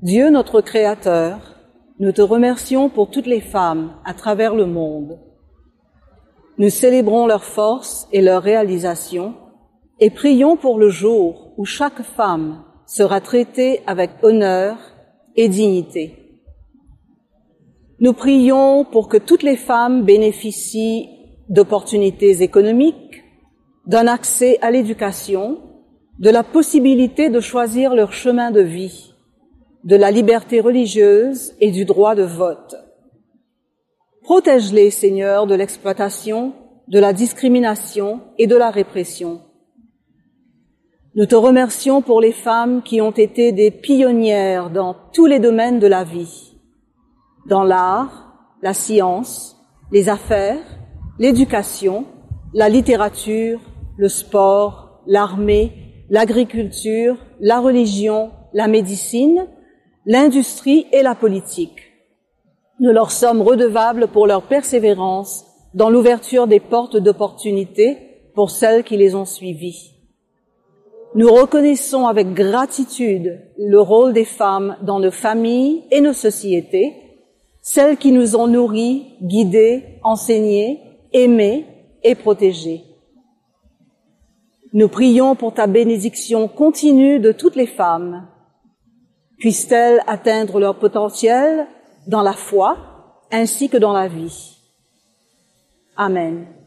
Dieu notre Créateur, nous te remercions pour toutes les femmes à travers le monde. Nous célébrons leur force et leur réalisation et prions pour le jour où chaque femme sera traitée avec honneur et dignité. Nous prions pour que toutes les femmes bénéficient d'opportunités économiques, d'un accès à l'éducation, de la possibilité de choisir leur chemin de vie, de la liberté religieuse et du droit de vote. Protège-les, Seigneur, de l'exploitation, de la discrimination et de la répression. Nous te remercions pour les femmes qui ont été des pionnières dans tous les domaines de la vie, dans l'art, la science, les affaires, l'éducation, la littérature, le sport, l'armée, l'agriculture, la religion, la médecine, l'industrie et la politique. Nous leur sommes redevables pour leur persévérance dans l'ouverture des portes d'opportunités pour celles qui les ont suivies. Nous reconnaissons avec gratitude le rôle des femmes dans nos familles et nos sociétés, celles qui nous ont nourris, guidés, enseignés, aimés et protégés. Nous prions pour ta bénédiction continue de toutes les femmes. Puissent-elles atteindre leur potentiel dans la foi ainsi que dans la vie. Amen.